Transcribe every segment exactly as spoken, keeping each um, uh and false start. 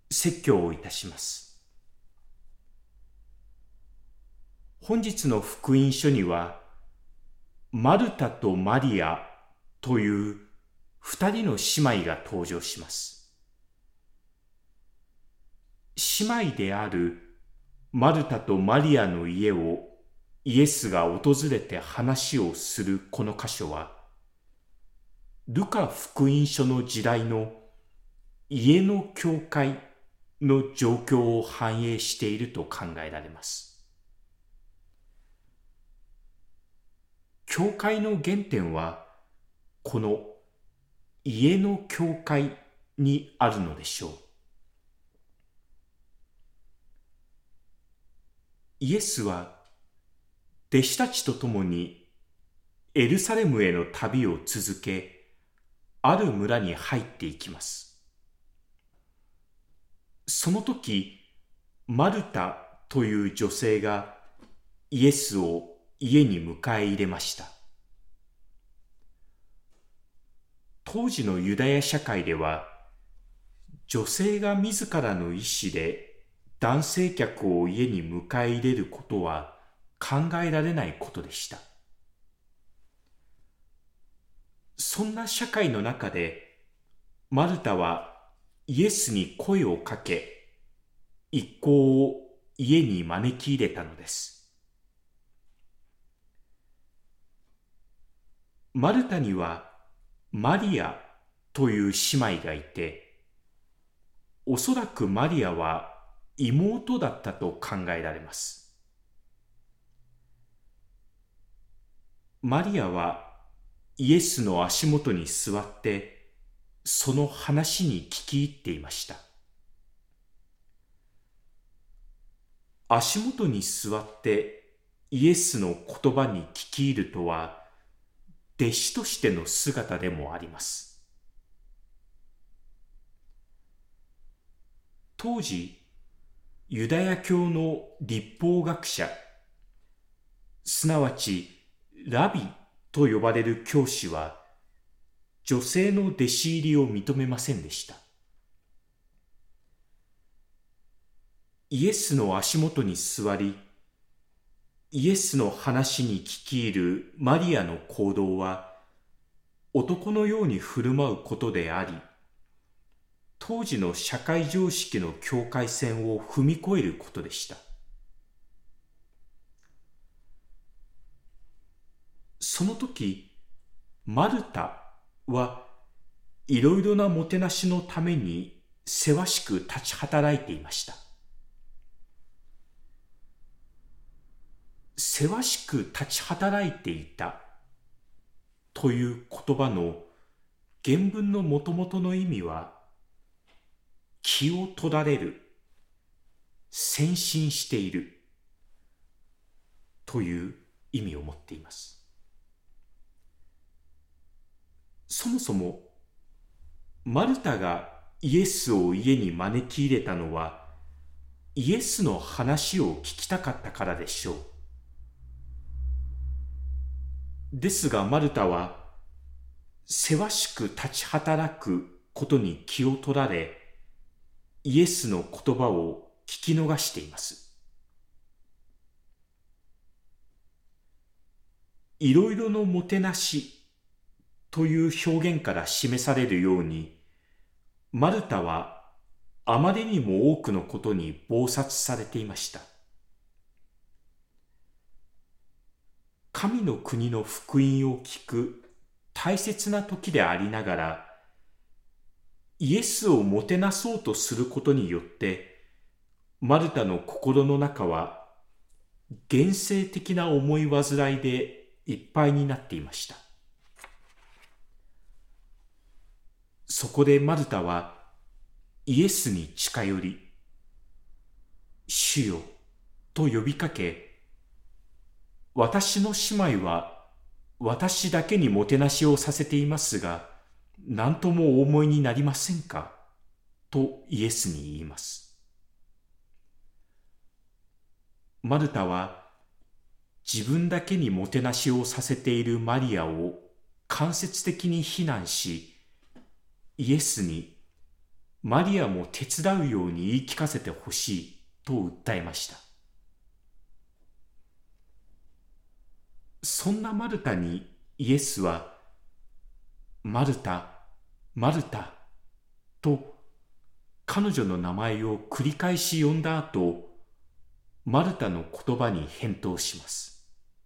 説教をいたします。本日の福音書には、マルタとマリアという二人の姉妹が登場します。姉妹であるマルタとマリアの家をイエスが訪れて話をするこの箇所は、ルカ福音書の時代の家の教会の状況を反映していると考えられます。教会の原点は、この家の教会にあるのでしょう。イエスは弟子たちと共にエルサレムへの旅を続け、ある村に入っていきます。その時、マルタという女性がイエスを家に迎え入れました。当時のユダヤ社会では、女性が自らの意思で男性客を家に迎え入れることは考えられないことでした。そんな社会の中で、マルタはイエスに声をかけ、一行を家に招き入れたのです。マルタにはマリアという姉妹がいて、おそらくマリアは妹だったと考えられます。マリアはイエスの足元に座って、その話に聞き入っていました。足元に座ってイエスの言葉に聞き入るとは、弟子としての姿でもあります。当時、ユダヤ教の律法学者、すなわちラビと呼ばれる教師は、女性の弟子入りを認めませんでした。イエスの足元に座り、イエスの話に聞き入るマリアの行動は、男のように振る舞うことであり、当時の社会常識の境界線を踏み越えることでした。その時、マルタはいろいろなもてなしのためにせわしく立ち働いていました。せわしく立ち働いていたという言葉の原文のもともとの意味は、気を取られる、先進しているという意味を持っています。そもそもマルタがイエスを家に招き入れたのは、イエスの話を聞きたかったからでしょう。ですがマルタは、せわしく立ち働くことに気を取られ、イエスの言葉を聞き逃しています。いろいろのもてなしという表現から示されるように、マルタはあまりにも多くのことに忙殺されていました。神の国の福音を聞く大切な時でありながら、イエスをもてなそうとすることによって、マルタの心の中は現世的な思い煩いでいっぱいになっていました。そこでマルタはイエスに近寄り、主よと呼びかけ、私の姉妹は私だけにもてなしをさせていますが、何ともお思いになりませんかとイエスに言います。マルタは自分だけにもてなしをさせているマリアを間接的に非難し、イエスにマリアも手伝うように言い聞かせてほしいと訴えました。そんなマルタにイエスは、マルタ、マルタと彼女の名前を繰り返し呼んだ後、マルタの言葉に返答します。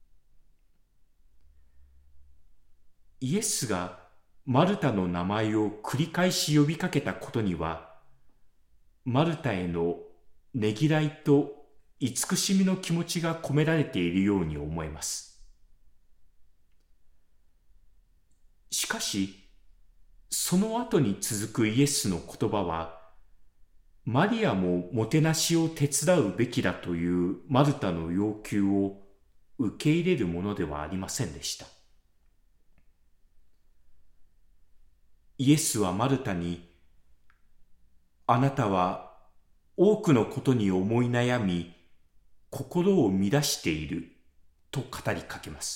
イエスがマルタの名前を繰り返し呼びかけたことには、マルタへのねぎらいと慈しみの気持ちが込められているように思えます。しかし、その後に続くイエスの言葉は、マリアももてなしを手伝うべきだというマルタの要求を受け入れるものではありませんでした。イエスはマルタに、あなたは多くのことに思い悩み、心を乱していると語りかけます。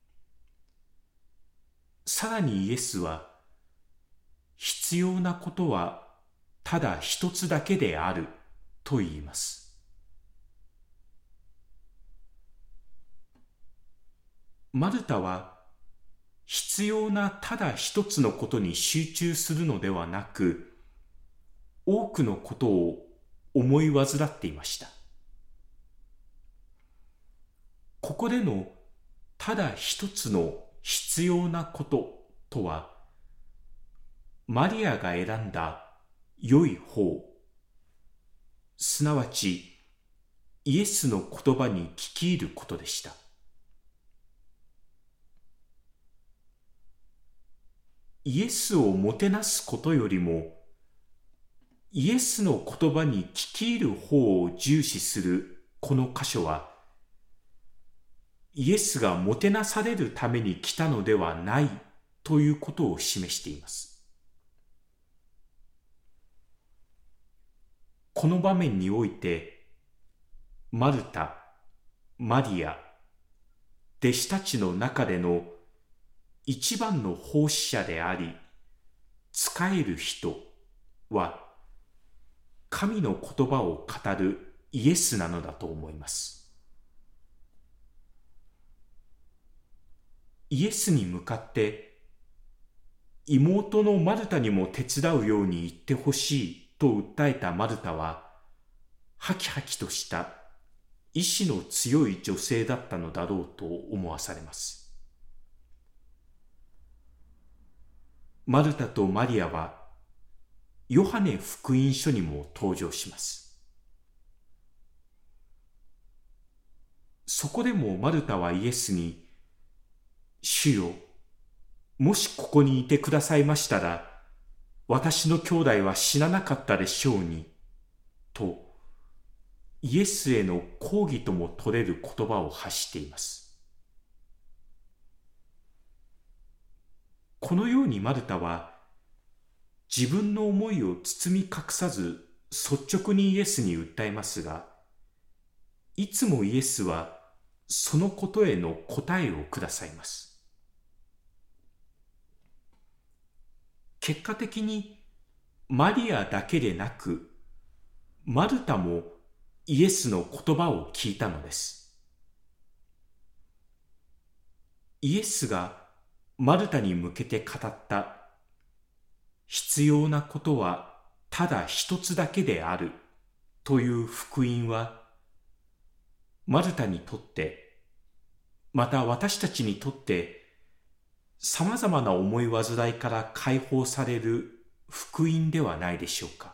さらにイエスは、必要なことはただ一つだけであると言います。マルタは必要なただ一つのことに集中するのではなく、多くのことを思い患っていました。ここでのただ一つの必要なこととは、マリアが選んだ良い方、すなわちイエスの言葉に聞き入ることでした。イエスをもてなすことよりも、イエスの言葉に聞き入る方を重視するこの箇所は、イエスがもてなされるために来たのではないということを示しています。この場面において、マルタ、マリア、弟子たちの中での一番の奉仕者であり、仕える人は、神の言葉を語るイエスなのだと思います。イエスに向かって、妹のマルタにも手伝うように言ってほしいと訴えたマルタは、ハキハキとした意志の強い女性だったのだろうと思わされます。マルタとマリアは、ヨハネ福音書にも登場します。そこでもマルタはイエスに、主よ、もしここにいてくださいましたら、私の兄弟は死ななかったでしょうに、と、イエスへの抗議とも取れる言葉を発しています。このようにマルタは、自分の思いを包み隠さず率直にイエスに訴えますが、いつもイエスはそのことへの答えをくださいます。結果的にマリアだけでなく、マルタもイエスの言葉を聞いたのです。イエスがマルタに向けて語った必要なことはただ一つだけであるという福音は、マルタにとって、また私たちにとって、さまざまな思い煩いから解放される福音ではないでしょうか。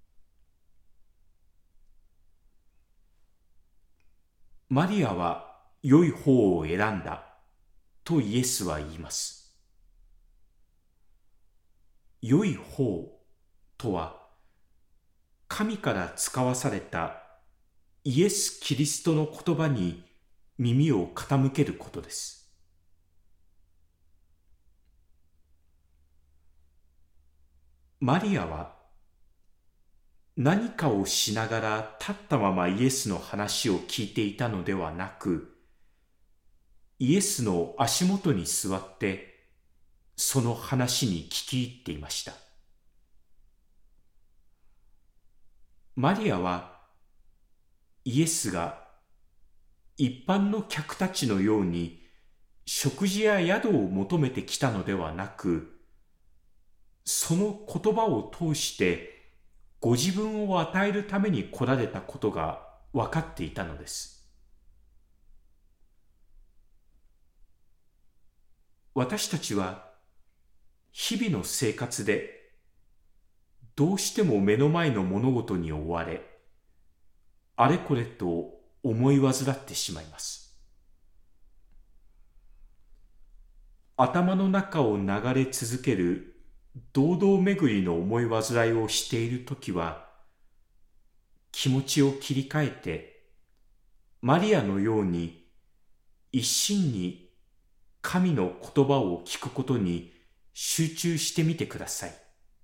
マリアは良い方を選んだとイエスは言います。良い方とは、神から使わされたイエス・キリストの言葉に耳を傾けることです。マリアは何かをしながら立ったままイエスの話を聞いていたのではなく、イエスの足元に座ってその話に聞き入っていました。 マリアはイエスが一般の客たちのように食事や宿を求めてきたのではなく、その言葉を通してご自分を与えるために来られたことが分かっていたのです。私たちは日々の生活でどうしても目の前の物事に追われ、あれこれと思い煩ってしまいます。頭の中を流れ続ける堂々巡りの思い煩いをしているときは、気持ちを切り替えて、マリアのように一心に神の言葉を聞くことに集中してみてください。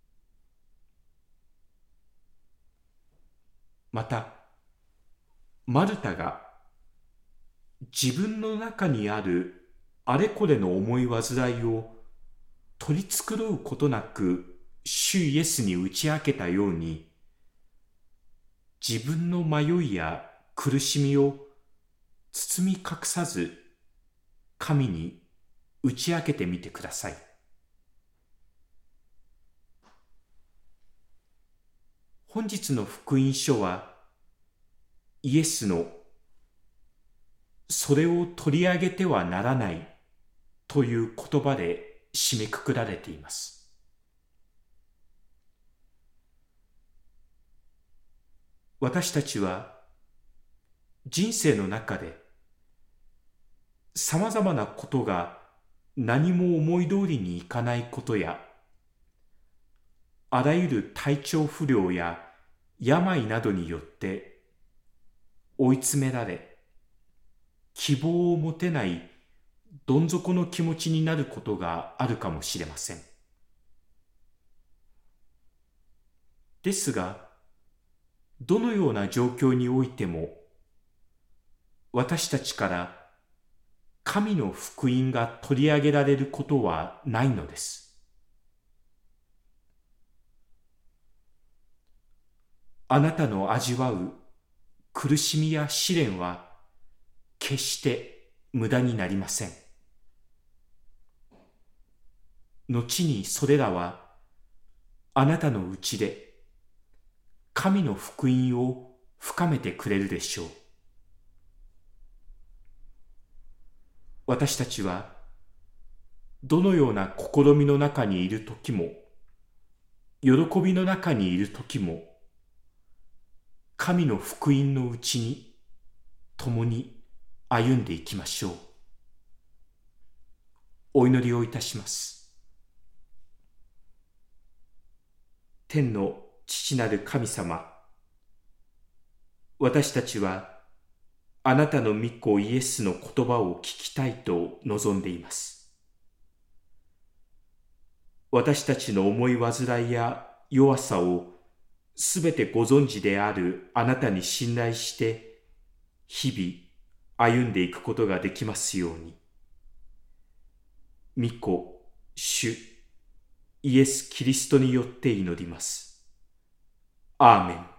また、マルタが自分の中にあるあれこれの思い煩いを取り繕うことなく主イエスに打ち明けたように、自分の迷いや苦しみを包み隠さず神に打ち明けてみてください。本日の福音書はイエスのそれを取り上げてはならないという言葉で締めくくられています。私たちは人生の中でさまざまなことが何も思い通りにいかないことや、あらゆる体調不良や病などによって追い詰められ、希望を持てないどん底の気持ちになることがあるかもしれません。ですが、どのような状況においても、私たちから神の福音が取り上げられることはないのです。あなたの味わう苦しみや試練は決して無駄になりません。後にそれらはあなたのうちで神の福音を深めてくれるでしょう。私たちはどのような試みの中にいるときも、喜びの中にいるときも、神の福音のうちに共に歩んでいきましょう。お祈りをいたします。天の父なる神様、私たちはあなたの御子イエスの言葉を聞きたいと望んでいます。私たちの思い煩いや弱さをすべてご存知であるあなたに信頼して、日々歩んでいくことができますように。御子、主、イエス・キリストによって祈ります。アーメン。